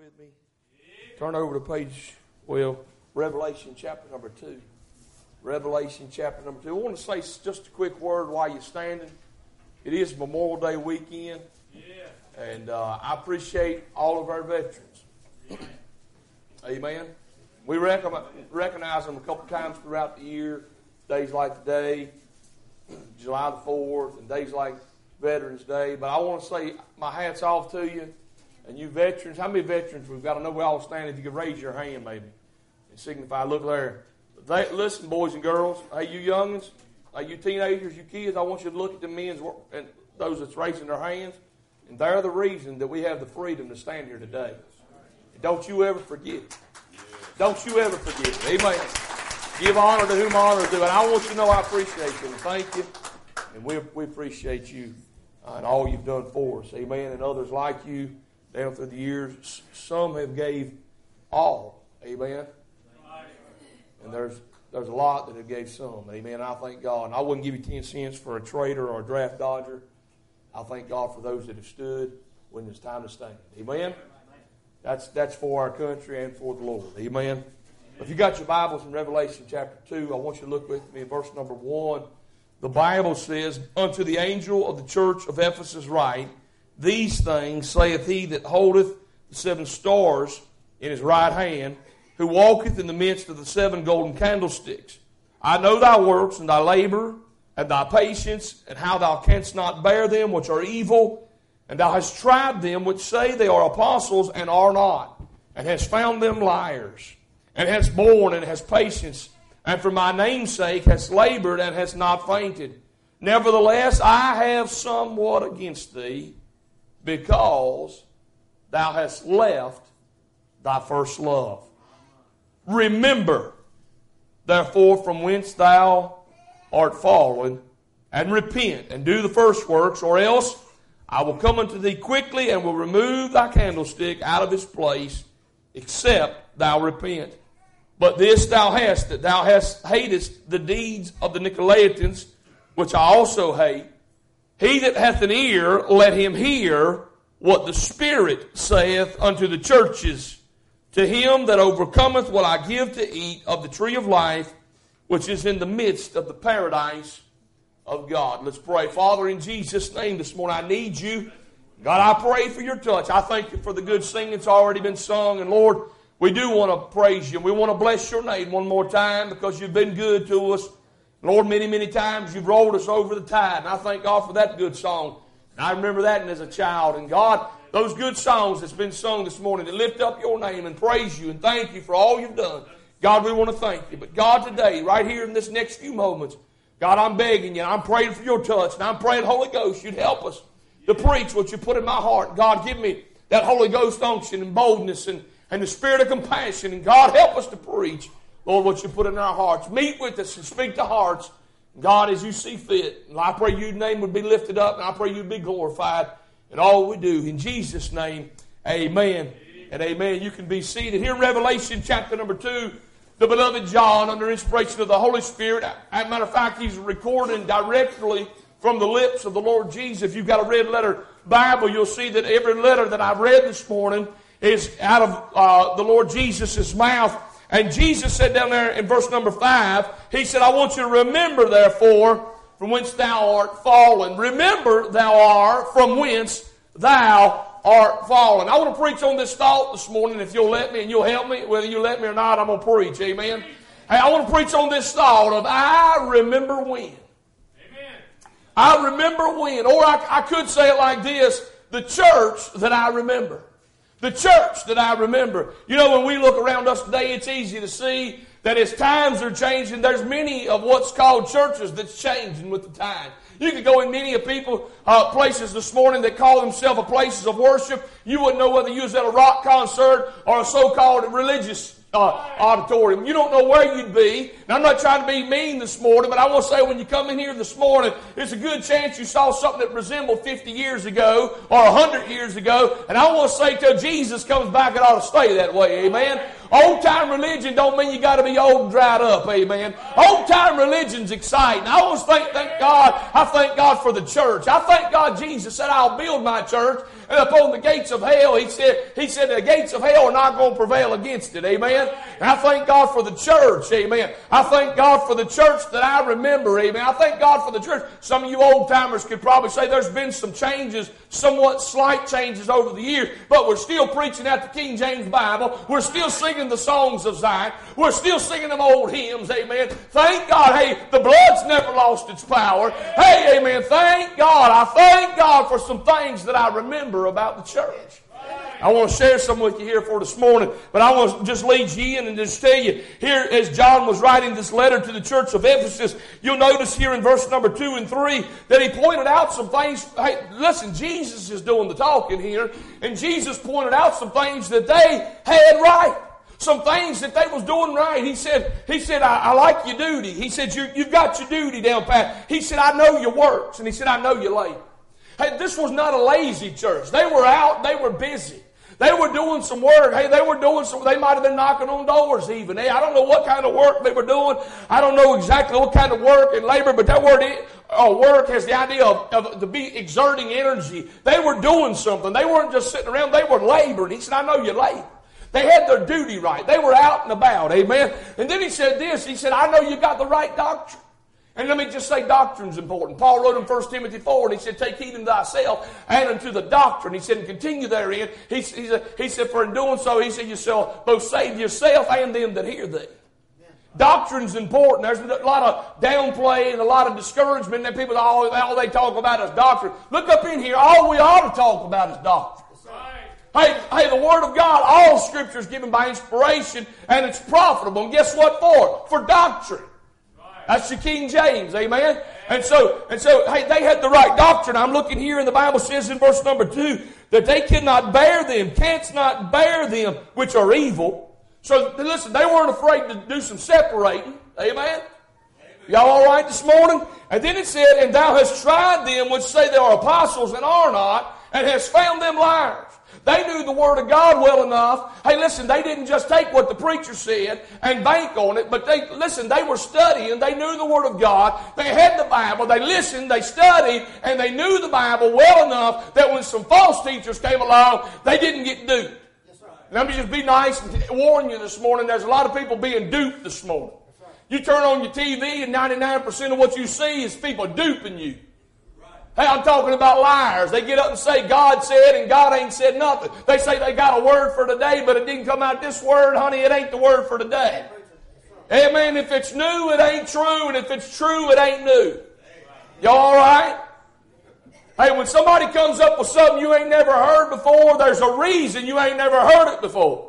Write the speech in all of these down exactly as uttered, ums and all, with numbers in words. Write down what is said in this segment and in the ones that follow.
with me? Turn over to page, well, Revelation chapter number two. Revelation chapter number two. I want to say just a quick word while you're standing. It is Memorial Day weekend. Yeah. And uh, I appreciate all of our veterans. Amen. Amen. We recognize, recognize them a couple times throughout the year. Days like today, July the fourth, and days like Veterans Day. But I want to say my hat's off to you. And you veterans, how many veterans we've got? I know we all stand. If you could raise your hand maybe and signify, look there. They, listen, boys and girls, hey, you youngins, hey, you teenagers, you kids, I want you to look at the men and those that's raising their hands. And they're the reason that we have the freedom to stand here today. And don't you ever forget it. Don't you ever forget it. Amen. Give honor to whom honor is due. And I want you to know I appreciate you. And thank you. And we, we appreciate you uh, and all you've done for us. Amen. And others like you down through the years. Some have gave all. Amen. And there's there's a lot that have gave some. Amen. I thank God. And I wouldn't give you ten cents for a traitor or a draft dodger. I thank God for those that have stood when it's time to stand. Amen. That's that's for our country and for the Lord. Amen. If you got your Bibles in Revelation chapter two, I want you to look with me in verse number one. The Bible says, "Unto the angel of the church of Ephesus write, These things saith he that holdeth the seven stars in his right hand, who walketh in the midst of the seven golden candlesticks. I know thy works, and thy labor, and thy patience, and how thou canst not bear them which are evil, and thou hast tried them which say they are apostles, and are not, and hast found them liars, and hast borne, and hast patience, and for my name's sake hast labored, and hast not fainted. Nevertheless, I have somewhat against thee, because thou hast left thy first love. Remember, therefore, from whence thou art fallen, and repent, and do the first works, or else I will come unto thee quickly, and will remove thy candlestick out of its place, except thou repent. But this thou hast, that thou hast hatest the deeds of the Nicolaitans, which I also hate. He that hath an ear, let him hear what the Spirit saith unto the churches. To him that overcometh will I give to eat of the tree of life, which is in the midst of the paradise of God." Let's pray. Father, in Jesus' name this morning, I need you. God, I pray for your touch. I thank you for the good singing that's already been sung. And Lord, we do want to praise you. We want to bless your name one more time because you've been good to us. Lord, many, many times you've rolled us over the tide. And I thank God for that good song. And I remember that as a child. And God, those good songs that's been sung this morning that lift up your name and praise you and thank you for all you've done. God, we want to thank you. But God, today, right here in this next few moments, God, I'm begging you, and I'm praying for your touch, and I'm praying, Holy Ghost, you'd help us to preach what you put in my heart. God, give me that Holy Ghost unction and boldness and, and the spirit of compassion. And God, help us to preach, Lord, what you put in our hearts. Meet with us and speak to hearts, God, as you see fit. And I pray your name would be lifted up, and I pray you'd be glorified in all we do. In Jesus' name, amen and amen. You can be seated. Here in Revelation chapter number two, the beloved John, under inspiration of the Holy Spirit, as a matter of fact, he's recording directly from the lips of the Lord Jesus. If you've got a red letter Bible, you'll see that every letter that I've read this morning is out of uh, the Lord Jesus' mouth. And Jesus said down there in verse number five, he said, "I want you to remember, therefore, from whence thou art fallen. Remember thou art from whence thou art fallen." I want to preach on this thought this morning, if you'll let me and you'll help me. Whether you let me or not, I'm going to preach. Amen. Hey, I want to preach on this thought of I remember when. Amen. I remember when. Or I, I could say it like this: the church that I remember. The church that I remember. You know, when we look around us today, it's easy to see that as times are changing, there's many of what's called churches that's changing with the time. You could go in many of people uh, places this morning that call themselves places of worship. You wouldn't know whether you was at a rock concert or a so-called religious uh, auditorium. You don't know where you'd be. And I'm not trying to be mean this morning, but I want to say when you come in here this morning, there's a good chance you saw something that resembled fifty years ago or one hundred years ago. And I want to say till Jesus comes back, it ought to stay that way. Amen. Old-time religion don't mean you got to be old and dried up, amen. Old-time religion's exciting. I always think, thank God, I thank God for the church. I thank God Jesus said, "I'll build my church, and upon the gates of hell. He said, he said the gates of hell are not going to prevail against it. Amen. And I thank God for the church. Amen. I thank God for the church that I remember. Amen. I thank God for the church. Some of you old timers could probably say there's been some changes, somewhat slight changes over the years, but we're still preaching out the King James Bible. We're still singing the songs of Zion. We're still singing them old hymns. Amen. Thank God. Hey, the blood's never lost its power. Hey, amen. Thank God. I thank God for some things that I remember about the church. I want to share some with you here for this morning, but I want to just lead you in and just tell you, here as John was writing this letter to the church of Ephesus, you'll notice here in verse number two and three that he pointed out some things. Hey, listen, Jesus is doing the talking here, and Jesus pointed out some things that they had right. Some things that they was doing right. He said, he said, I, I like your duty. He said, you, you've got your duty down pat. He said, I know your works. And he said, I know your labor. Hey, this was not a lazy church. They were out. They were busy. They were doing some work. Hey, they were doing some, they might have been knocking on doors even. Hey, I don't know what kind of work they were doing. I don't know exactly what kind of work and labor, but that word uh, work has the idea of, of to be exerting energy. They were doing something. They weren't just sitting around. They were laboring. He said, I know you labor. They had their duty right. They were out and about. Amen. And then he said this. He said, I know you got the right doctrine. And let me just say doctrine's important. Paul wrote in First Timothy four, and he said, take heed unto thyself and unto the doctrine. He said, and continue therein. He, he, said, he said, for in doing so, he said, you shall both save yourself and them that hear thee. Yeah. Doctrine's important. There's a lot of downplay and a lot of discouragement, and people, all, all they talk about is doctrine. Look up in here. All we ought to talk about is doctrine. Hey, hey, the Word of God, all Scripture is given by inspiration, and it's profitable. And guess what for? For doctrine. That's the King James, amen? And so, and so, hey, they had the right doctrine. I'm looking here, and the Bible says in verse number two, that they cannot bear them, canst not bear them which are evil. So, listen, they weren't afraid to do some separating, amen? Y'all all right this morning? And then it said, and thou hast tried them which say they are apostles and are not, and hast found them liars. They knew the Word of God well enough. Hey, listen, they didn't just take what the preacher said and bank on it, but they, listen, they were studying. They knew the Word of God. They had the Bible. They listened, they studied, and they knew the Bible well enough that when some false teachers came along, they didn't get duped. Yes, right. Let me just be nice and warn you this morning. There's a lot of people being duped this morning. Right. You turn on your T V, and ninety-nine percent of what you see is people duping you. Hey, I'm talking about liars. They get up and say God said and God ain't said nothing. They say they got a word for today, but it didn't come out this word. Honey, it ain't the word for today. Amen. If it's new, it ain't true. And if it's true, it ain't new. Y'all all right? Hey, when somebody comes up with something you ain't never heard before, there's a reason you ain't never heard it before.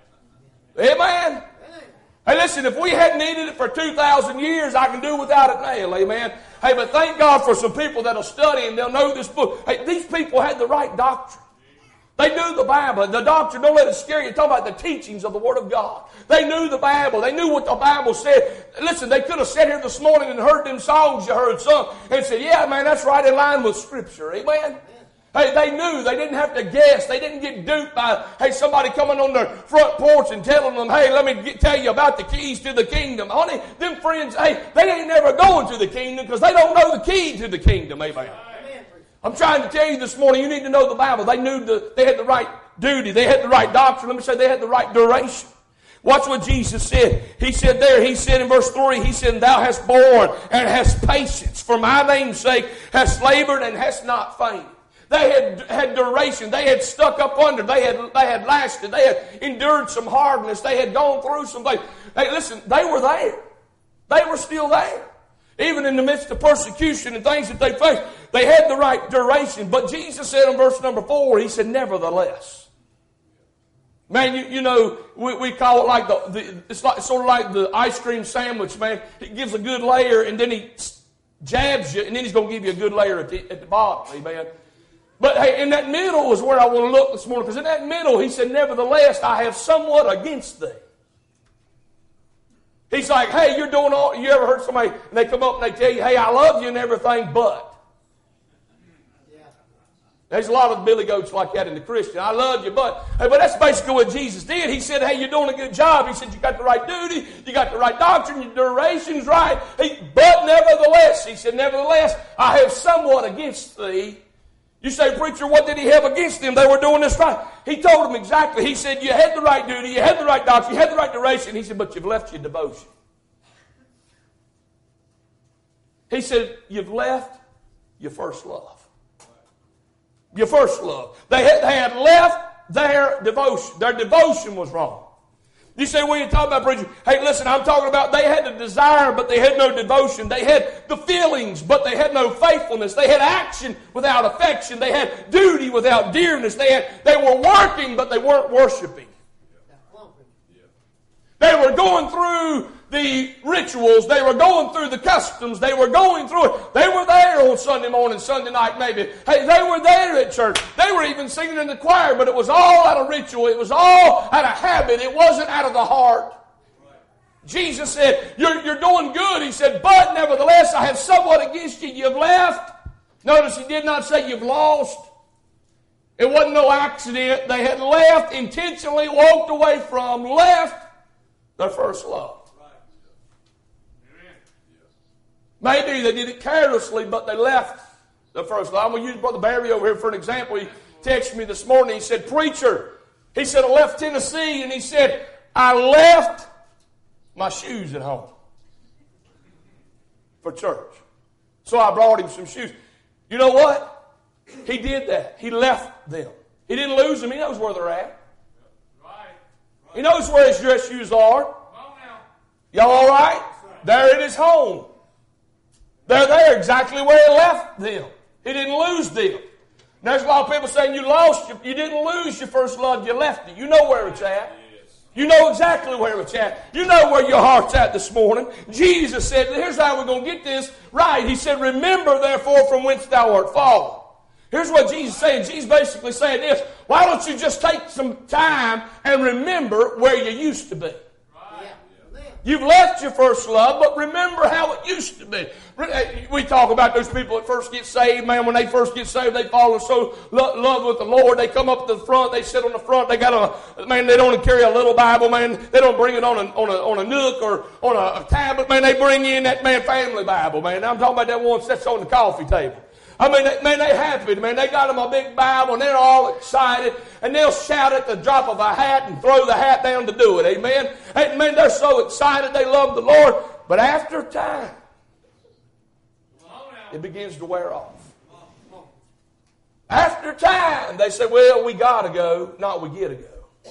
Amen. Hey, listen, if we hadn't needed it for two thousand years, I can do without it now. Amen. Hey, but thank God for some people that'll study and they'll know this book. Hey, these people had the right doctrine. They knew the Bible. The doctrine, don't let it scare you. Talk about the teachings of the Word of God. They knew the Bible. They knew what the Bible said. Listen, they could have sat here this morning and heard them songs you heard sung and said, yeah, man, that's right in line with Scripture. Amen. Hey, they knew. They didn't have to guess. They didn't get duped by, hey, somebody coming on their front porch and telling them, hey, let me get, tell you about the keys to the kingdom. Honey, them friends, hey, they ain't never going to the kingdom because they don't know the key to the kingdom. Amen. I'm trying to tell you this morning, you need to know the Bible. They knew the, they had the right duty. They had the right doctrine. Let me say they had the right duration. Watch what Jesus said. He said there, he said in verse three, he said, thou hast borne and hast patience for my name's sake, hast labored and hast not fainted. They had had duration. They had stuck up under. They had they had lasted. They had endured some hardness. They had gone through some things. Hey, listen, they were there. They were still there. Even in the midst of persecution and things that they faced, they had the right duration. But Jesus said in verse number four, he said, nevertheless. Man, you, you know, we, we call it like the, the it's like sort of like the ice cream sandwich, man. He gives a good layer and then he jabs you and then he's going to give you a good layer at the, at the bottom. Amen. But hey, in that middle is where I want to look this morning. Because in that middle, he said, nevertheless, I have somewhat against thee. He's like, hey, you're doing all, you ever heard somebody, and they come up and they tell you, hey, I love you and everything, but. Yeah. There's a lot of billy goats like that in the Christian. I love you, but. Hey, but that's basically what Jesus did. He said, hey, you're doing a good job. He said, you got the right duty, you got the right doctrine, your duration's right. He, but nevertheless, he said, nevertheless, I have somewhat against thee. You say, preacher, what did he have against them? They were doing this right. He told them exactly. He said, you had the right duty, you had the right doctrine, you had the right duration. He said, but you've left your devotion. He said, you've left your first love. Your first love. They had, they had left their devotion. Their devotion was wrong. You say, well, you're talking about preaching. Hey, listen, I'm talking about they had the desire, but they had no devotion. They had the feelings, but they had no faithfulness. They had action without affection. They had duty without dearness. They had, they were working, but they weren't worshiping. They were going through the rituals. They were going through the customs. They were going through it. They were there on Sunday morning, Sunday night maybe. Hey, they were there at church. They were even singing in the choir, but it was all out of ritual. It was all out of habit. It wasn't out of the heart. Jesus said, you're, you're doing good. He said, but nevertheless, I have somewhat against you. You've left. Notice he did not say you've lost. It wasn't no accident. They had left, intentionally walked away from, left their first love. Maybe they did it carelessly, but they left the first love. I'm going to use Brother Barry over here for an example. He texted me this morning. He said, preacher, he said, I left Tennessee, and he said, I left my shoes at home for church. So I brought him some shoes. You know what? He did that. He left them. He didn't lose them. He knows where they're at. He knows where his dress shoes are. Y'all all right? They're in his home. They're there exactly where he left them. He didn't lose them. And there's a lot of people saying you lost, your, you didn't lose your first love, you left it. You know where it's at. You know exactly where it's at. You know where your heart's at this morning. Jesus said, here's how we're going to get this right. He said, remember therefore from whence thou art fallen. Here's what Jesus is saying. Jesus basically saying this. Why don't you just take some time and remember where you used to be? You've left your first love, but remember how it used to be. We talk about those people that first get saved, man. When they first get saved, they fall in so lo- love with the Lord. They come up to the front. They sit on the front. They got a, man, they don't carry a little Bible, man. They don't bring it on a, on a, on a nook or on a, a tablet, man. They bring in that, man, family Bible, man. I'm talking about that one that's on the coffee table. I mean, they, man, they happy, man. They got them a big Bible, and they're all excited, and they'll shout at the drop of a hat and throw the hat down to do it, amen? And, man, they're so excited. They love the Lord. But after time, it begins to wear off. After time, they say, well, we got to go, not we get to go.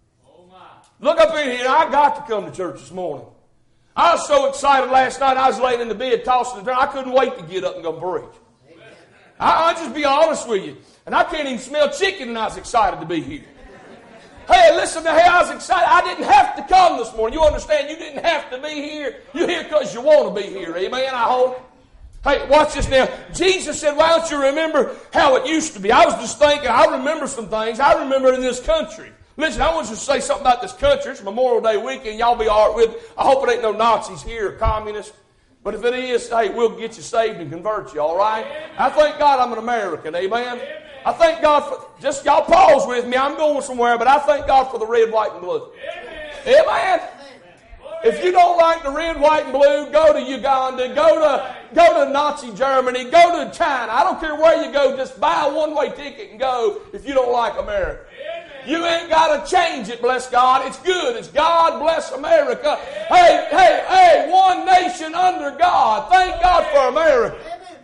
Look up in here. I got to come to church this morning. I was so excited last night. I was laying in the bed, tossing and turning. I couldn't wait to get up and go preach. I'll just be honest with you. And I can't even smell chicken, and I was excited to be here. Hey, listen to how I was excited. I didn't have to come this morning. You understand? You didn't have to be here. You're here because you want to be here. Amen, I hope. Hey, watch this now. Jesus said, why don't you remember how it used to be? I was just thinking, I remember some things. I remember in this country. Listen, I want you to say something about this country. It's Memorial Day weekend. Y'all be all right with it. I hope it ain't no Nazis here or communists. But if it is, hey, we'll get you saved and convert you, all right? Amen. I thank God I'm an American, amen? Amen. I thank God for, just y'all pause with me, I'm going somewhere, but I thank God for the red, white, and blue. Amen. Amen. Amen. If you don't like the red, white, and blue, go to Uganda, go to, go to Nazi Germany, go to China. I don't care where you go, just buy a one-way ticket and go if you don't like America. You ain't got to change it, bless God. It's good. It's God bless America. Hey, hey, hey, one nation under God. Thank God for America.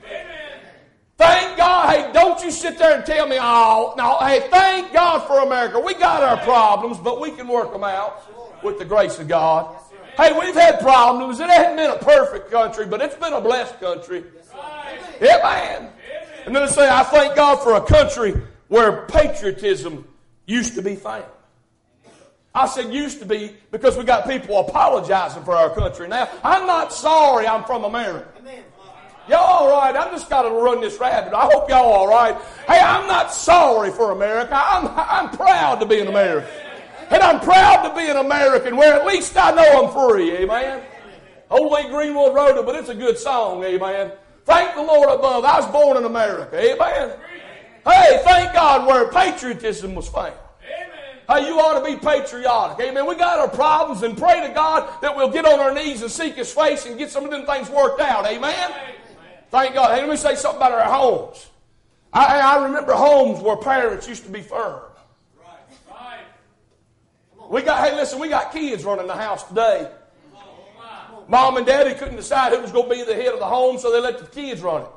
Thank God. Hey, don't you sit there and tell me, oh, no, hey, thank God for America. We got our problems, but we can work them out with the grace of God. Hey, we've had problems. It hasn't been a perfect country, but it's been a blessed country. Amen. And then I say, I thank God for a country where patriotism used to be found. I said used to be because we got people apologizing for our country now. I'm not sorry I'm from America. Y'all all right? I just got to run this rabbit. I hope y'all all right. Hey, I'm not sorry for America. I'm, I'm proud to be an American. And I'm proud to be an American where at least I know I'm free. Amen. Old Lee Greenwood wrote it, but it's a good song. Amen. Thank the Lord above. I was born in America. Amen. Hey, thank God where patriotism was found. Amen. Hey, you ought to be patriotic. Amen. We got our problems and pray to God that we'll get on our knees and seek His face and get some of them things worked out. Amen. Amen. Thank God. Hey, let me say something about our homes. I, I remember homes where parents used to be firm. We got, hey, listen, we got kids running the house today. Mom and Daddy couldn't decide who was going to be the head of the home, so they let the kids run it.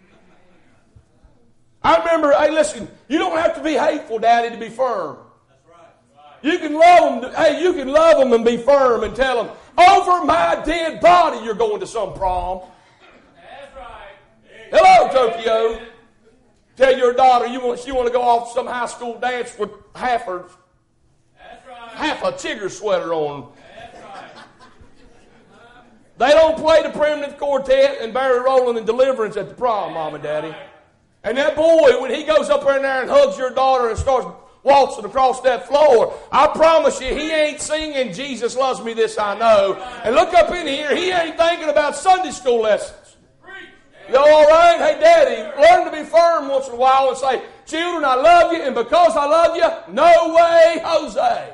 I remember, hey, listen, you don't have to be hateful, Daddy, to be firm. You can love them. Hey, you can love them and be firm and tell them, over my dead body, you're going to some prom. That's right. Hello, Tokyo. Tell your daughter you want, she want to go off to some high school dance with half her, That's right. half a Tigger sweater on. That's right. They don't play the Primitive Quartet and Barry Rowland and Deliverance at the prom, Mom and Daddy. And that boy, when he goes up in there and hugs your daughter and starts waltzing across that floor, I promise you, he ain't singing Jesus Loves Me, This I Know. And look up in here, he ain't thinking about Sunday school lessons. You all right? Hey, Daddy, learn to be firm once in a while and say, children, I love you, and because I love you, no way, Jose.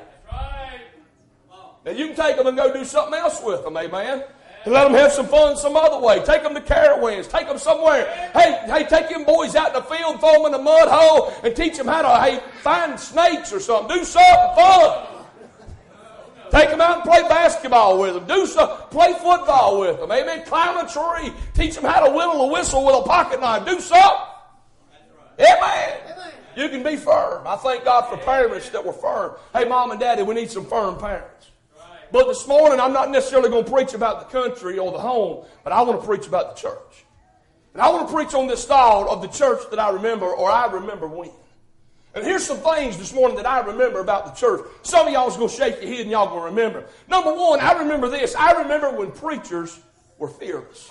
Now, you can take them and go do something else with them, amen? And let them have some fun some other way. Take them to Carowinds. Take them somewhere. Hey, hey, take them boys out in the field, throw them in a mud hole, and teach them how to hey, find snakes or something. Do something fun. Take them out and play basketball with them. Do some, play football with them. Amen. Climb a tree. Teach them how to whittle a whistle with a pocket knife. Do something. Amen. You can be firm. I thank God for parents that were firm. Hey, Mom and Daddy, we need some firm parents. But this morning, I'm not necessarily going to preach about the country or the home, but I want to preach about the church. And I want to preach on this thought of the church that I remember, or I remember when. And here's some things this morning that I remember about the church. Some of y'all is going to shake your head and y'all going to remember. Number one, I remember this. I remember when preachers were fearless.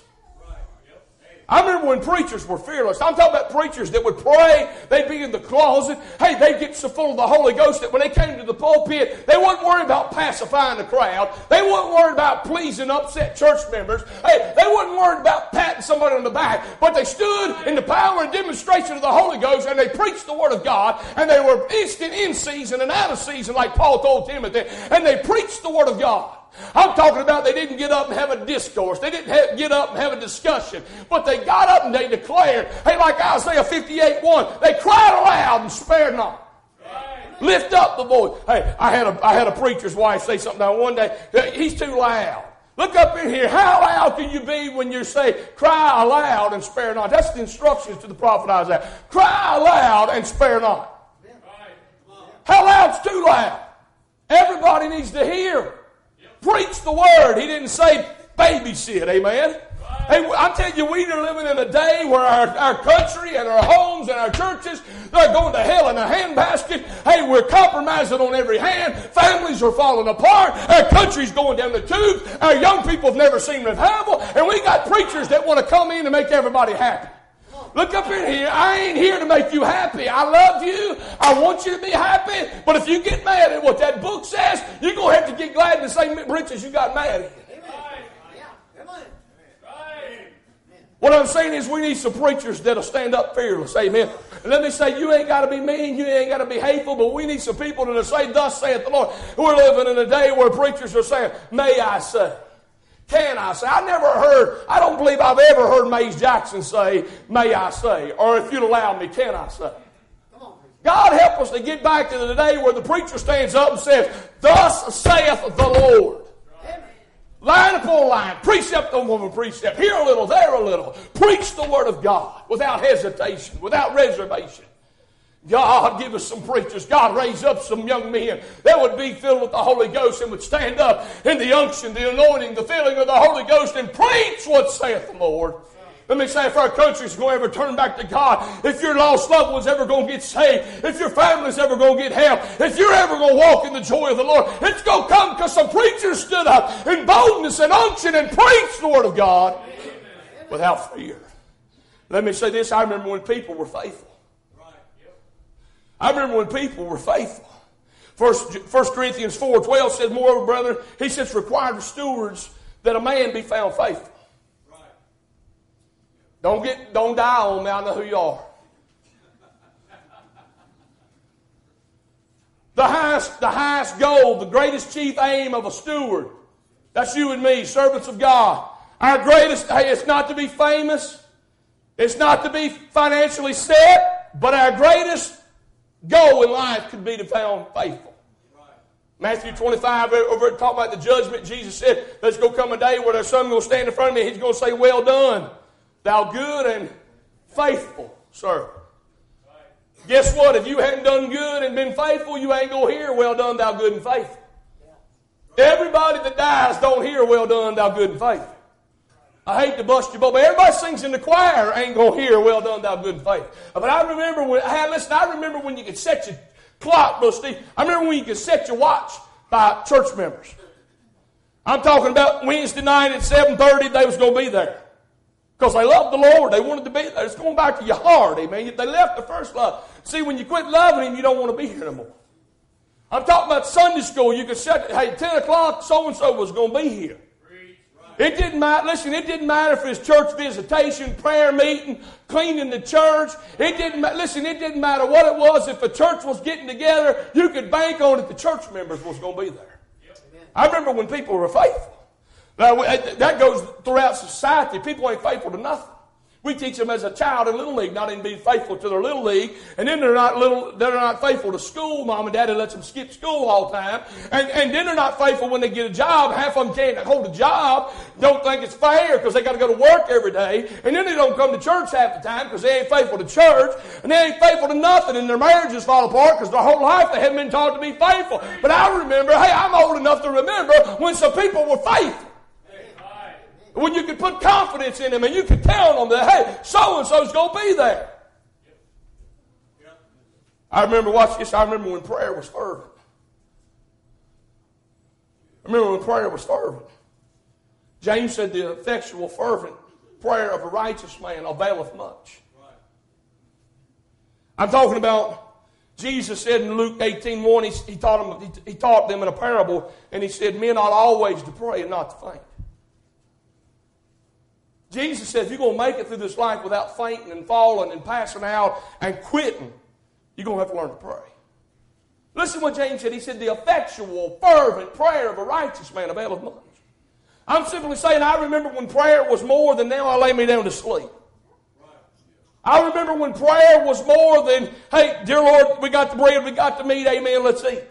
I remember when preachers were fearless. I'm talking about preachers that would pray. They'd be in the closet. Hey, they'd get so full of the Holy Ghost that when they came to the pulpit, they weren't worried about pacifying the crowd. They weren't worried about pleasing upset church members. Hey, they weren't worried about patting somebody on the back. But they stood in the power and demonstration of the Holy Ghost, and they preached the Word of God, and they were instant in season and out of season, like Paul told Timothy, and they preached the Word of God. I'm talking about they didn't get up and have a discourse. They didn't have, get up and have a discussion. But they got up and they declared, hey, like Isaiah fifty-eight one, they cried aloud and spared not. Right. Lift up the voice. Hey, I had a I had a preacher's wife say something down one day. He's too loud. Look up in here. How loud can you be when you say, cry aloud and spare not? That's the instructions to the prophet Isaiah. Cry aloud and spare not. Right. How loud's too loud? Everybody needs to hear. Preach the word. He didn't say babysit. Amen. Hey, I'm telling you, we are living in a day where our, our country and our homes and our churches, they're going to hell in a handbasket. Hey, we're compromising on every hand. Families are falling apart. Our country's going down the tubes. Our young people have never seen revival. And we got preachers that want to come in and make everybody happy. Look up in here. I ain't here to make you happy. I love you. I want you to be happy. But if you get mad at what that book says, you're going to have to get glad in the same riches you got mad at. What I'm saying is we need some preachers that'll stand up fearless. Amen. And let me say, you ain't got to be mean. You ain't got to be hateful. But we need some people that'll say, thus saith the Lord. We're living in a day where preachers are saying, may I say. Can I say? I never heard, I don't believe I've ever heard Mays Jackson say, may I say, or if you'd allow me, can I say? God help us to get back to the day where the preacher stands up and says, thus saith the Lord. Line upon line, precept on precept, here a little, there a little. Preach the Word of God without hesitation, without reservation. God, give us some preachers. God, raise up some young men that would be filled with the Holy Ghost and would stand up in the unction, the anointing, the filling of the Holy Ghost and preach what saith the Lord. Let me say, if our country's going to ever turn back to God, if your lost loved one's ever going to get saved, if your family's ever going to get help, if you're ever going to walk in the joy of the Lord, it's going to come because some preachers stood up in boldness and unction and preached the Word of God without fear. Let me say this, I remember when people were faithful. I remember when people were faithful. First, First Corinthians four twelve says, moreover, brethren, he says, required of stewards that a man be found faithful. Right. Don't get, don't die on me. I know who you are. The highest, the highest goal, the greatest chief aim of a steward. That's you and me, servants of God. Our greatest, hey, it's not to be famous. It's not to be financially set. but our greatest goal in life could be to be found faithful. Matthew twenty-five, over at talking about the judgment, Jesus said, there's going to come a day where there's someone going to stand in front of me. He's going to say, well done, thou good and faithful servant. Guess what? If you hadn't done good and been faithful, you ain't going to hear, well done, thou good and faithful. Everybody that dies don't hear, well done, thou good and faithful. I hate to bust your bubble, but everybody sings in the choir ain't going to hear, well done, thou good and faithful. But I remember when, hey, listen, I remember when you could set your clock, Brother Steve. I remember when you could set your watch by church members. I'm talking about Wednesday night at seven thirty, they was going to be there. Because they loved the Lord. They wanted to be there. It's going back to your heart, amen. They left the first love. See, when you quit loving Him, you don't want to be here no more. I'm talking about Sunday school. You could set, hey, ten o'clock, so-and-so was going to be here. It didn't matter, listen, it didn't matter if it's church visitation, prayer meeting, cleaning the church. It didn't matter, listen, it didn't matter what it was. If the church was getting together, you could bank on it the church members was going to be there. Yep. I remember when people were faithful. Now, that goes throughout society. People ain't faithful to nothing. We teach them as a child in Little League not even be faithful to their Little League, and then they're not little, they're not faithful to school. Mom and Daddy lets them skip school all the time, and, and then they're not faithful when they get a job. Half of them can't hold a job, don't think it's fair because they got to go to work every day, and then they don't come to church half the time because they ain't faithful to church, and they ain't faithful to nothing, and their marriages fall apart because their whole life they haven't been taught to be faithful. But I remember, hey, I'm old enough to remember when some people were faithful. When you could put confidence in them and you could tell them that, hey, so-and-so's going to be there. I remember, watch this, I remember when prayer was fervent. I remember when prayer was fervent. James said the effectual, fervent prayer of a righteous man availeth much. I'm talking about, Jesus said in Luke eighteen one, he, he, taught them, he, he taught them in a parable, and he said, men ought always to pray and not to faint. Jesus said, if you're going to make it through this life without fainting and falling and passing out and quitting, you're going to have to learn to pray. Listen to what James said. He said, the effectual, fervent prayer of a righteous man availeth much. I'm simply saying, I remember when prayer was more than now I lay me down to sleep. I remember when prayer was more than, hey, dear Lord, we got the bread, we got the meat, amen, let's eat.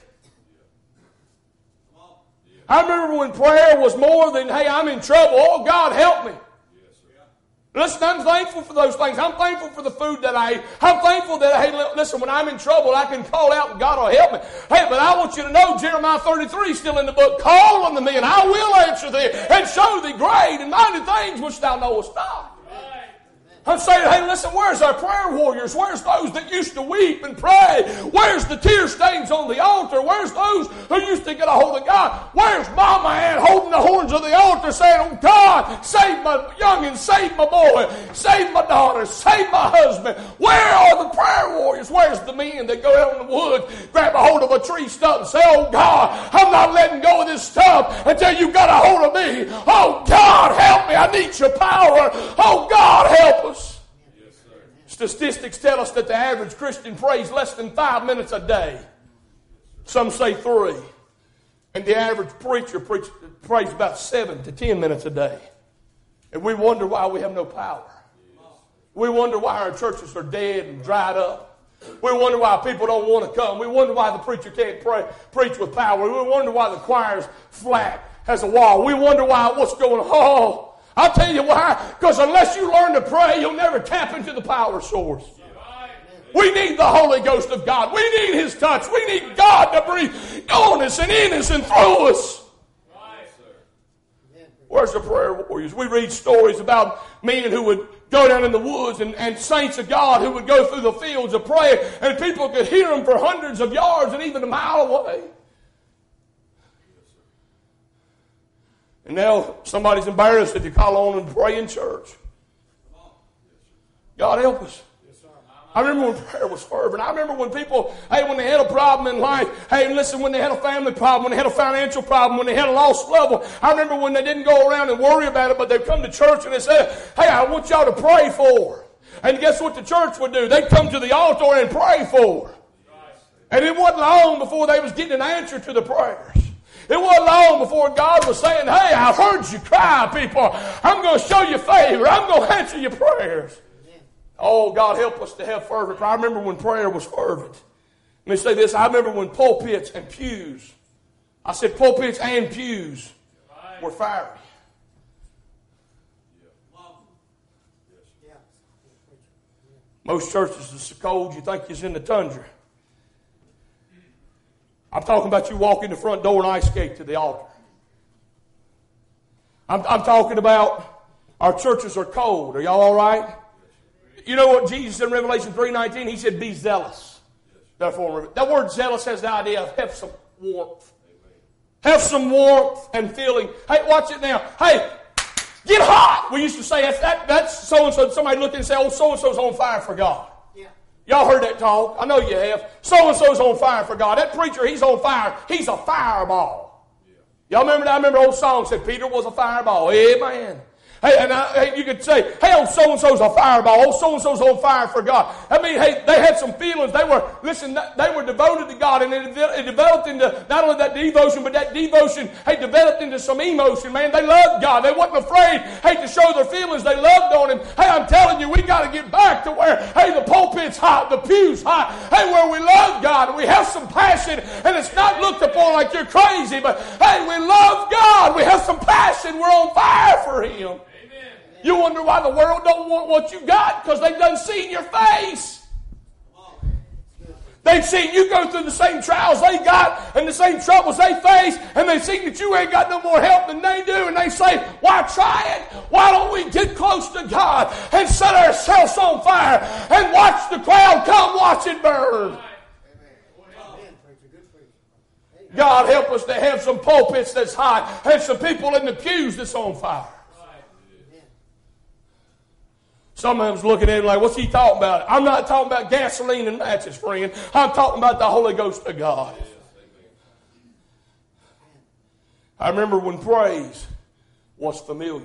I remember when prayer was more than, hey, I'm in trouble, oh, God, help me. Listen, I'm thankful for those things. I'm thankful for the food that I eat. I'm thankful that, hey, listen, when I'm in trouble, I can call out and God will help me. Hey, but I want you to know, Jeremiah thirty-three is still in the book. Call unto me, and I will answer thee, and show thee great and mighty things which thou knowest not. I'm saying, hey, listen, where's our prayer warriors? Where's those that used to weep and pray? Where's the tear stains on the altar? Where's those who used to get a hold of God? Where's Mama Ann holding the horns of the altar saying, oh, God, save my youngin', save my boy, save my daughter, save my husband? Where are the prayer warriors? Where's the men that go out in the woods, grab a hold of a tree stump and say, oh, God, I'm not letting go of this stump until you got a hold of me. Oh, God, help me. I need your power. Oh, God, help us. Statistics tell us that the average Christian prays less than five minutes a day. Some say three. And the average preacher preach, prays about seven to ten minutes a day. And we wonder why we have no power. We wonder why our churches are dead and dried up. We wonder why people don't want to come. We wonder why the preacher can't pray, preach with power. We wonder why the choir's flat as a wall. We wonder why what's going on. I'll tell you why. Because unless you learn to pray, you'll never tap into the power source. We need the Holy Ghost of God. We need His touch. We need God to breathe on us and in us and through us. Where's the prayer warriors? We read stories about men who would go down in the woods and, and saints of God who would go through the fields of prayer, and people could hear them for hundreds of yards and even a mile away. And now somebody's embarrassed if you call on and pray in church. God help us. I remember when prayer was fervent. I remember when people, hey, when they had a problem in life, hey, listen, when they had a family problem, when they had a financial problem, when they had a lost loved one, I remember when they didn't go around and worry about it, but they'd come to church and they said, hey, I want y'all to pray for. And guess what the church would do? They'd come to the altar and pray for. And it wasn't long before they was getting an answer to the prayers. It wasn't long before God was saying, hey, I've heard you cry, people. I'm going to show you favor. I'm going to answer your prayers. Oh, God, help us to have fervent prayer. I remember when prayer was fervent. Let me say this. I remember when pulpits and pews, I said pulpits and pews were fiery. Most churches are so cold you think you're in the tundra. I'm talking about you walk in the front door and ice skate to the altar. I'm, I'm talking about our churches are cold. Are y'all all right? You know what Jesus said in Revelation three nineteen? He said, be zealous. Therefore, that word zealous has the idea of have some warmth. Have some warmth and feeling. Hey, watch it now. Hey, get hot. We used to say that's, that, that's so-and-so. Somebody look and say, oh, so-and-so's on fire for God. Yeah. Y'all heard that talk. I know you have. So-and-so's on fire for God. That preacher, he's on fire. He's a fireball. Yeah. Y'all remember that? I remember an old song said Peter was a fireball. Amen. Hey, and I, hey, you could say, hey, oh, so-and-so's a fireball. Oh, so-and-so's on fire for God. I mean, hey, they had some feelings. They were, listen, they were devoted to God, and it, it developed into not only that devotion, but that devotion, hey, developed into some emotion, man. They loved God. They wasn't afraid, hey, to show their feelings. They loved on Him. Hey, I'm telling you, we got to get back to where, hey, the pulpit's hot, the pew's hot. Hey, where we love God, and we have some passion, and it's not looked upon like you're crazy, but, hey, we love God. We have some passion. We're on fire for Him. You wonder why the world don't want what you got? Because they done seen your face. They've seen you go through the same trials they got and the same troubles they face, and they've seen that you ain't got no more help than they do, and they say, why try it? Why don't we get close to God and set ourselves on fire and watch the crowd come watch it burn? God help us to have some pulpits that's hot and some people in the pews that's on fire. Some of them's looking at him like, what's he talking about? I'm not talking about gasoline and matches, friend. I'm talking about the Holy Ghost of God. I remember when praise was familiar.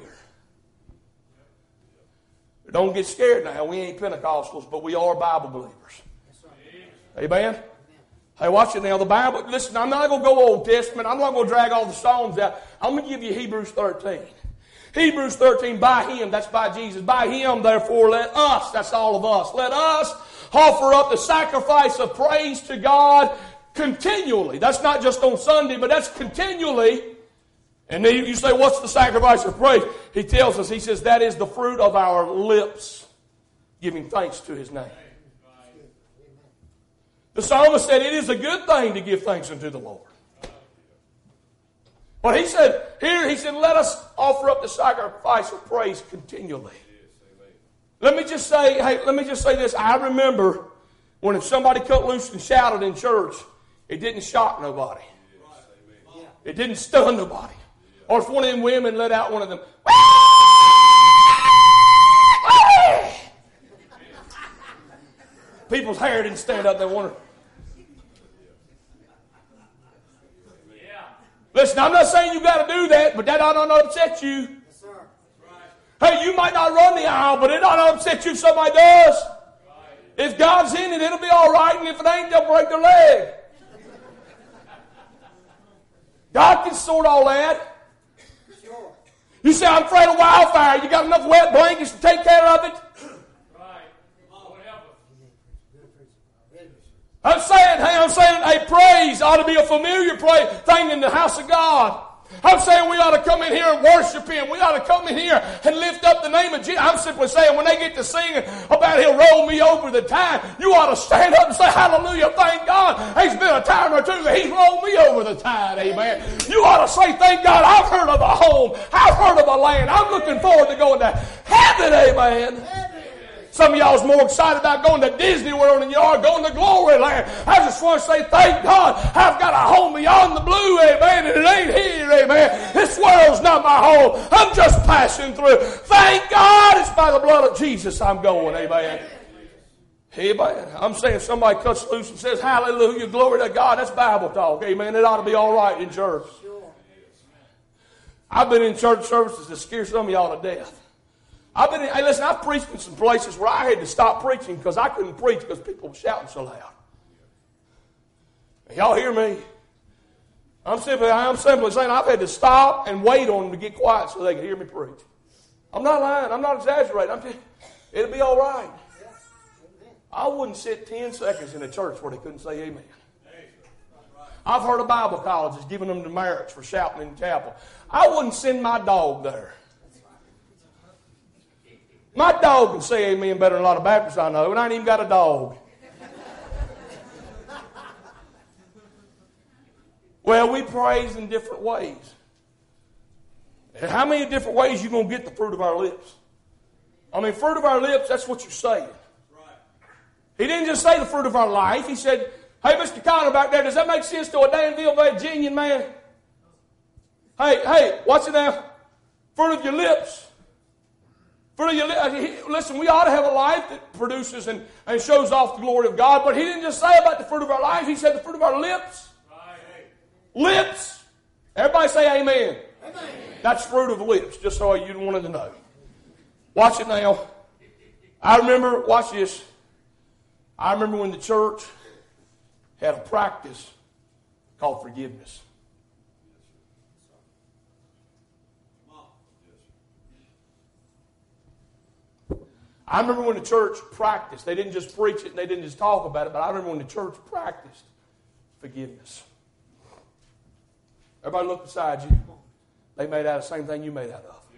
Don't get scared now. We ain't Pentecostals, but we are Bible believers. Amen? Hey, watch it now. The Bible, listen, I'm not going to go Old Testament. I'm not going to drag all the Psalms out. I'm going to give you Hebrews thirteen. Hebrews thirteen, by Him, that's by Jesus. By Him, therefore, let us, that's all of us, let us offer up the sacrifice of praise to God continually. That's not just on Sunday, but that's continually. And then you say, what's the sacrifice of praise? He tells us, He says, that is the fruit of our lips, giving thanks to His name. The psalmist said, it is a good thing to give thanks unto the Lord. But he said, here he said, let us offer up the sacrifice of praise continually. Let me just say, hey, let me just say this. I remember when if somebody cut loose and shouted in church, it didn't shock nobody. It didn't stun nobody. Or if one of them women let out one of them, people's hair didn't stand up. They wonder. Listen, I'm not saying you got to do that, but that ought not upset you. Yes, sir. Right. Hey, you might not run the aisle, but it ought to upset you if somebody does. Right. If God's in it, it'll be all right, and if it ain't, they'll break their leg. God can sort all that. Sure. You say, I'm afraid of wildfire. You got enough wet blankets to take care of it? I'm saying, hey, I'm saying a praise ought to be a familiar praise thing in the house of God. I'm saying we ought to come in here and worship Him. We ought to come in here and lift up the name of Jesus. I'm simply saying when they get to singing about He'll roll me over the time, you ought to stand up and say, hallelujah, thank God. There's been a time or two that He's rolled me over the tide, amen. You ought to say, thank God, I've heard of a home. I've heard of a land. I'm looking forward to going to heaven, amen. Some of y'all is more excited about going to Disney World than you are going to Glory Land. I just want to say, thank God, I've got a home beyond the blue, amen, and it ain't here, amen. This world's not my home. I'm just passing through. Thank God it's by the blood of Jesus I'm going, amen. Amen. I'm saying somebody cuts loose and says, hallelujah, glory to God. That's Bible talk, amen. It ought to be all right in church. I've been in church services that scare some of y'all to death. I've been in, hey, listen, I've preached in some places where I had to stop preaching because I couldn't preach because people were shouting so loud. Y'all hear me? I'm simply, I'm simply saying I've had to stop and wait on them to get quiet so they can hear me preach. I'm not lying. I'm not exaggerating. I'm just, it'll be all right. I wouldn't sit ten seconds in a church where they couldn't say amen. I've heard of Bible colleges giving them demerits for shouting in chapel. I wouldn't send my dog there. My dog can say amen better than a lot of Baptists I know, and I ain't even got a dog. Well, we praise in different ways. And how many different ways you going to get the fruit of our lips? I mean, fruit of our lips, that's what you're saying. He didn't just say the fruit of our life. He said, hey, Mister Connor back there, does that make sense to a Danville, Virginia man? Hey, hey, watch it now. Fruit of your lips. Fruit of your lips. Listen, we ought to have a life that produces and, and shows off the glory of God, but he didn't just say about the fruit of our life. He said the fruit of our lips. Lips. Everybody say amen. Amen. That's fruit of the lips, just so you wanted to know. Watch it now. I remember, watch this. I remember when the church had a practice called forgiveness. I remember when the church practiced. They didn't just preach it and they didn't just talk about it, but I remember when the church practiced forgiveness. Everybody look beside you. They made out of the same thing you made out of.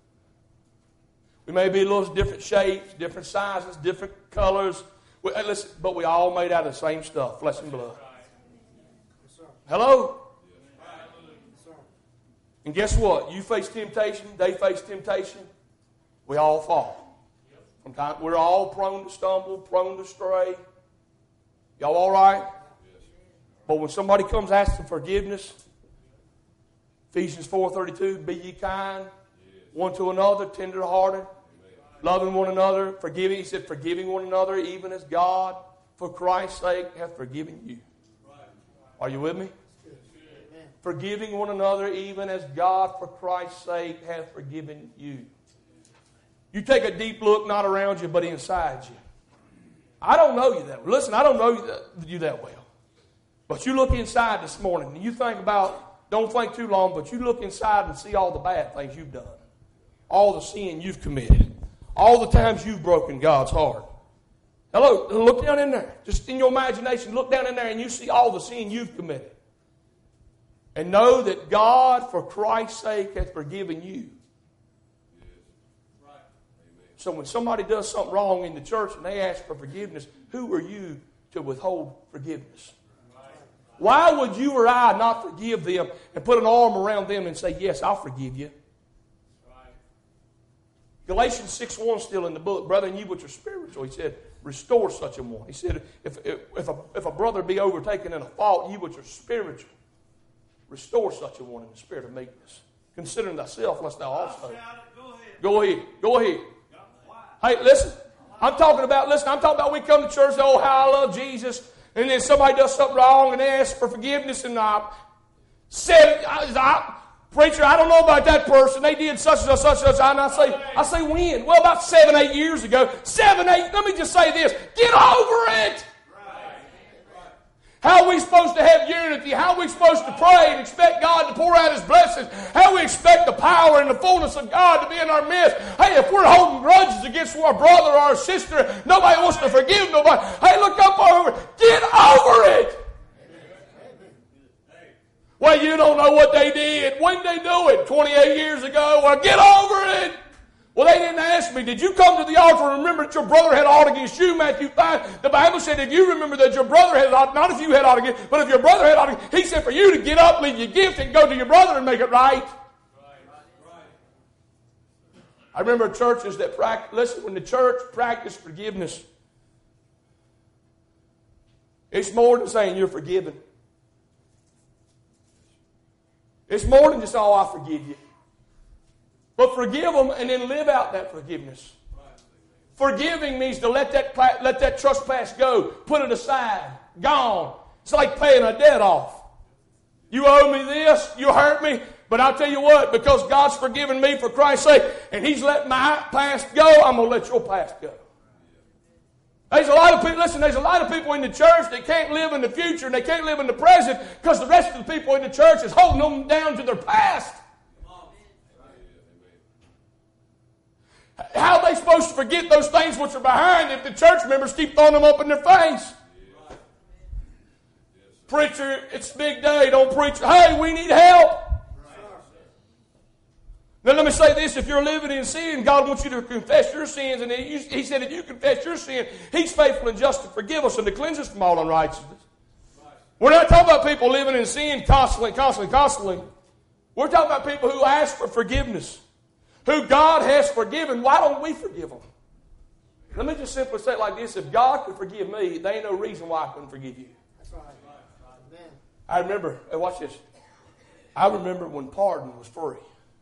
We may be a little different shapes, different sizes, different colors. We, listen, but we all made out of the same stuff, flesh and blood. Hello? And guess what? You face temptation, they face temptation. We all fall. Sometimes we're all prone to stumble, prone to stray. Y'all all right? But when somebody comes asking forgiveness, Ephesians four thirty-two, be ye kind, one to another, tender-hearted, loving one another, forgiving. He said, forgiving one another, even as God, for Christ's sake, hath forgiven you. Are you with me? Forgiving one another, even as God, for Christ's sake, hath forgiven you. You take a deep look, not around you, but inside you. I don't know you that well. Listen, I don't know you that, you that well. But you look inside this morning, and you think about, don't think too long, but you look inside and see all the bad things you've done. All the sin you've committed. All the times you've broken God's heart. Hello, look down in there. Just in your imagination, look down in there and you see all the sin you've committed. And know that God, for Christ's sake, hath forgiven you. So when somebody does something wrong in the church and they ask for forgiveness, who are you to withhold forgiveness? Why would you or I not forgive them and put an arm around them and say, yes, I'll forgive you? Right. Galatians six one still in the book. Brother, and you which are spiritual, he said, restore such a one. He said, if, if, if, a, if a brother be overtaken in a fault, you which are spiritual, restore such a one in the spirit of meekness. Considering thyself, lest thou also. Go ahead. Go ahead. Hey, listen. I'm talking about, listen, I'm talking about we come to church, oh, how I love Jesus. And then somebody does something wrong and they ask for forgiveness. And I said, I, I, preacher, I don't know about that person. They did such and such and such. And I say, I say, when? Well, about seven, eight years ago. Seven, eight. Let me just say this. Get over it. How are we supposed to have unity? How are we supposed to pray and expect God to pour out His blessings? How do we expect the power and the fullness of God to be in our midst? Hey, if we're holding grudges against our brother or our sister, nobody wants to forgive nobody. Hey, look up over it. Get over it. Well, you don't know what they did. When did they do it? twenty-eight years ago. Well, get over it. Well, they didn't ask me, did you come to the altar and remember that your brother had ought against you? Matthew five. The Bible said if you remember that your brother had ought, not if you had ought against, but if your brother had ought against, he said for you to get up, leave your gift, and go to your brother and make it right. Right, right. I remember churches that practice, listen, when the church practiced forgiveness, it's more than saying you're forgiven. It's more than just, oh, I forgive you. But forgive them and then live out that forgiveness. Forgiving means to let that let that trespass go. Put it aside. Gone. It's like paying a debt off. You owe me this. You hurt me. But I'll tell you what, because God's forgiven me for Christ's sake, and He's let my past go, I'm going to let your past go. There's a lot of people, listen, there's a lot of people in the church that can't live in the future and they can't live in the present because the rest of the people in the church is holding them down to their past. How are they supposed to forget those things which are behind if the church members keep throwing them up in their face? Preacher, it's a big day. Don't preach. Hey, we need help. Now let me say this. If you're living in sin, God wants you to confess your sins. And he, he said if you confess your sin, He's faithful and just to forgive us and to cleanse us from all unrighteousness. We're not talking about people living in sin constantly, constantly, constantly. We're talking about people who ask for forgiveness. Who God has forgiven. Why don't we forgive them? Let me just simply say it like this. If God could forgive me, there ain't no reason why I couldn't forgive you. That's right. Amen. I remember, hey, watch this. I remember when pardon was free.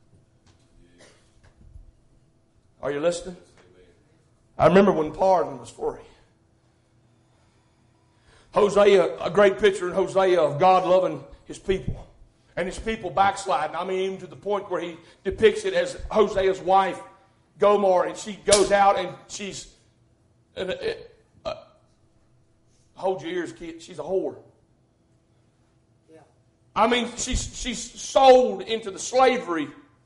Are you listening? I remember when pardon was free. Hosea, a great picture in Hosea of God loving His people. And His people backsliding. I mean, even to the point where he depicts it as Hosea's wife, Gomer, and she goes out and she's, uh, uh, hold your ears, kid, she's a whore. Yeah. I mean, she's, she's sold into the slavery.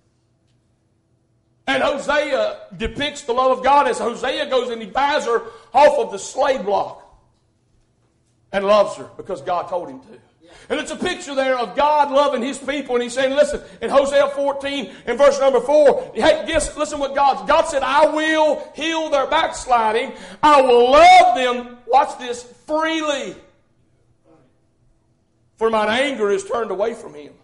And Hosea depicts the love of God as Hosea goes and he buys her off of the slave block and loves her because God told him to. Yeah. And it's a picture there of God loving His people. And He's saying, listen, in Hosea fourteen in verse number four, hey, guess, listen what God, God said, I will heal their backsliding. I will love them, watch this, freely. For mine anger is turned away from him.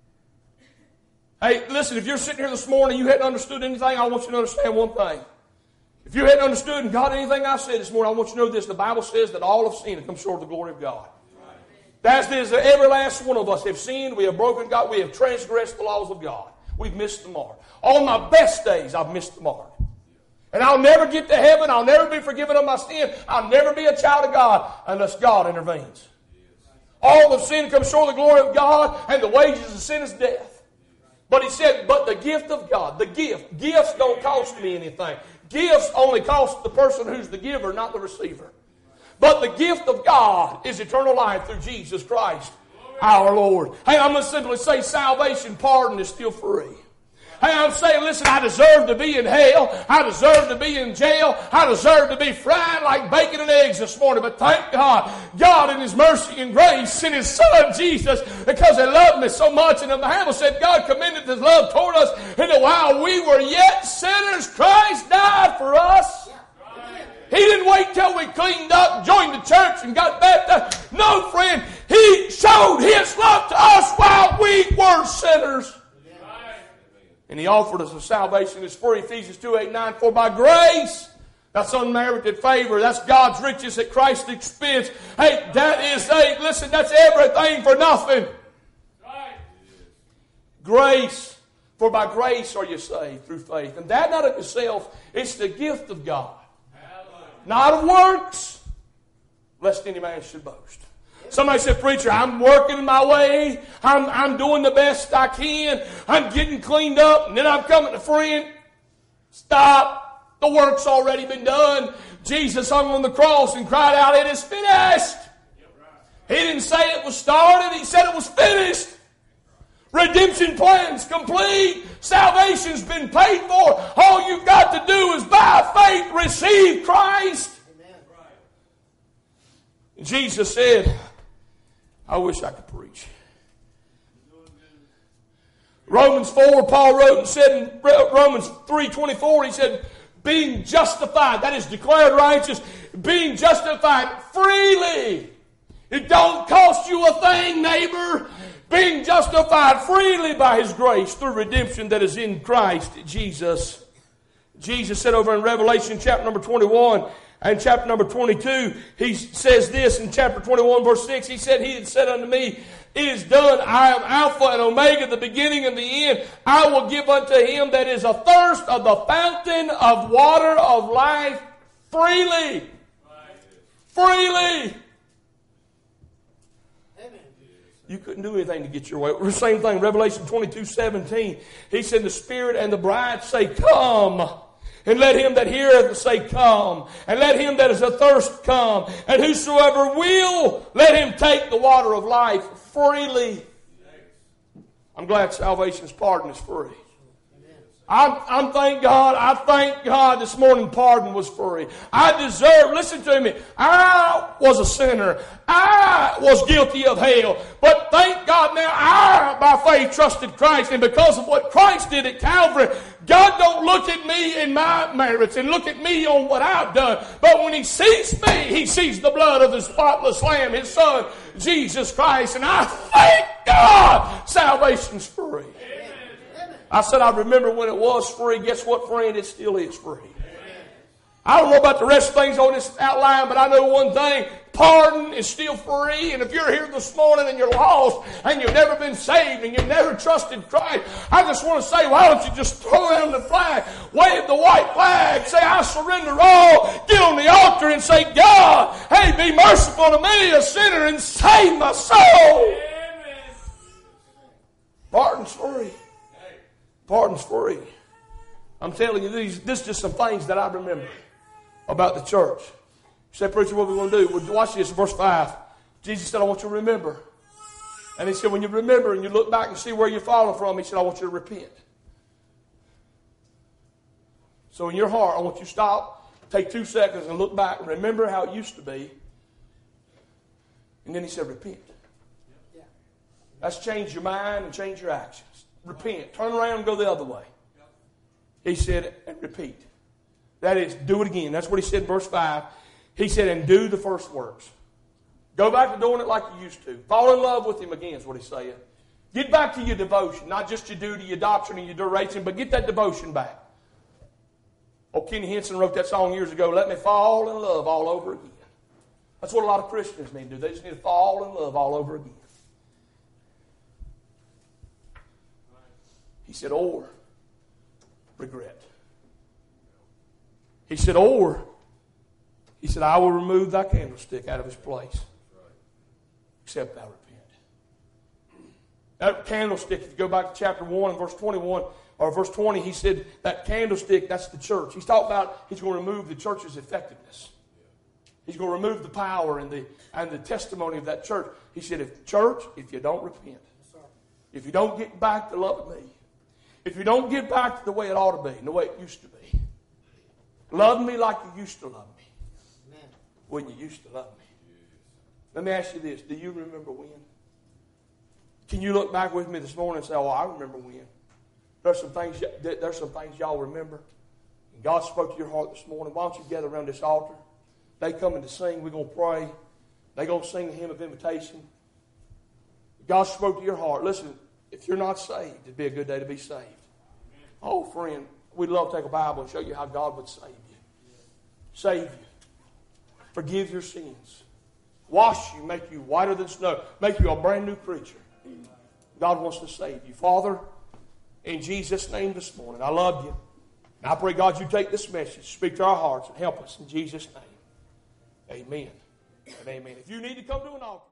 Hey, listen, if you're sitting here this morning and you hadn't understood anything, I want you to understand one thing. If you hadn't understood and got anything I said this morning, I want you to know this. The Bible says that all have sinned and come short of the glory of God. That's this. Every last one of us have sinned. We have broken God. We have transgressed the laws of God. We've missed the mark. On my best days, I've missed the mark. And I'll never get to heaven. I'll never be forgiven of my sin. I'll never be a child of God unless God intervenes. All have sinned and come short of the glory of God, and the wages of sin is death. But He said, but the gift of God, the gift, gifts don't cost me anything. Gifts only cost the person who's the giver, not the receiver. But the gift of God is eternal life through Jesus Christ, our Lord. Hey, I'm going to simply say salvation, pardon is still free. Hey, I'm saying, listen, I deserve to be in hell. I deserve to be in jail. I deserve to be fried like bacon and eggs this morning. But thank God, God in His mercy and grace sent His Son, Jesus, because He loved me so much. And the Bible said God commended His love toward us. And that while we were yet sinners, Christ died for us. He didn't wait till we cleaned up, joined the church, and got baptized. No, friend, He showed His love to us while we were sinners. And He offered us a salvation that's free. Ephesians two, eight, nine. For by grace, that's unmerited favor. That's God's riches at Christ's expense. Hey, that is, hey, listen, that's everything for nothing. Right. Grace. For by grace are you saved through faith. And that not of yourself, it's the gift of God. Hallelujah. Not of works, lest any man should boast. Somebody said, preacher, I'm working my way. I'm, I'm doing the best I can. I'm getting cleaned up. And then I'm coming to friend. Stop. The work's already been done. Jesus hung on the cross and cried out, it is finished. He didn't say it was started. He said it was finished. Redemption plan's complete. Salvation's been paid for. All you've got to do is by faith receive Christ. Amen. Jesus said, I wish I could preach. Romans four, Paul wrote and said in Romans three twenty-four, he said, being justified, that is declared righteous, being justified freely. It don't cost you a thing, neighbor. Being justified freely by His grace through redemption that is in Christ Jesus. Jesus said over in Revelation chapter number twenty-one, and chapter number twenty-two, He says this in chapter twenty-one, verse six. He said, He had said unto me, it is done. I am Alpha and Omega, the beginning and the end. I will give unto him that is athirst of the fountain of water of life freely. Freely. Amen. You couldn't do anything to get your way. The same thing, Revelation twenty-two, seventeen. He said, the Spirit and the bride say, come. And let him that heareth say, come. And let him that is athirst come. And whosoever will, let him take the water of life freely. I'm glad salvation's pardon is free. I'm, I'm thank God, I thank God this morning pardon was free. I deserve, listen to me, I was a sinner. I was guilty of hell. But thank God now I, by faith, trusted Christ. And because of what Christ did at Calvary, God don't look at me in my merits and look at me on what I've done. But when He sees me, He sees the blood of the spotless Lamb, His Son, Jesus Christ. And I thank God salvation's free. I said I remember when it was free. Guess what, friend? It still is free. I don't know about the rest of things on this outline, but I know one thing. Pardon is still free. And if you're here this morning and you're lost and you've never been saved and you've never trusted Christ, I just want to say, why don't you just throw down the flag, wave the white flag, say, I surrender all, get on the altar and say, God, hey, be merciful to me, a sinner, and save my soul. Pardon's free. Pardon's free. I'm telling you, these, this is just some things that I remember about the church. You say, preacher, what are we going to do? Well, watch this, verse five. Jesus said, I want you to remember. And He said, when you remember and you look back and see where you're falling from, He said, I want you to repent. So in your heart, I want you to stop, take two seconds and look back and remember how it used to be. And then He said, repent. That's change your mind and change your actions. Repent. Turn around and go the other way. He said, and repeat. That is, do it again. That's what He said in verse five. He said, and do the first works. Go back to doing it like you used to. Fall in love with Him again is what He's saying. Get back to your devotion. Not just your duty, your doctrine, and your duration, but get that devotion back. Oh, Kenny Henson wrote that song years ago, let me fall in love all over again. That's what a lot of Christians need to do. They just need to fall in love all over again. He said, or regret. He said, or, He said, I will remove thy candlestick out of its place, except thou repent. That candlestick, if you go back to chapter one and verse twenty-one, or verse twenty, He said, that candlestick, that's the church. He's talking about He's going to remove the church's effectiveness. He's going to remove the power and the, and the testimony of that church. He said, if church, if you don't repent, if you don't get back to loving me, if you don't get back to the way it ought to be and the way it used to be, love me like you used to love me. Amen. When you used to love me. Let me ask you this. Do you remember when? Can you look back with me this morning and say, oh, I remember when? There's some things, there's some things y'all remember. And God spoke to your heart this morning. Why don't you gather around this altar? They coming to sing. We're going to pray. They're going to sing the hymn of invitation. God spoke to your heart. Listen, if you're not saved, it'd be a good day to be saved. Oh, friend, we'd love to take a Bible and show you how God would save you. Save you. Forgive your sins. Wash you, make you whiter than snow. Make you a brand new creature. God wants to save you. Father, in Jesus' name this morning, I love you. And I pray, God, you take this message, speak to our hearts, and help us in Jesus' name. Amen and amen. If you need to come to an altar,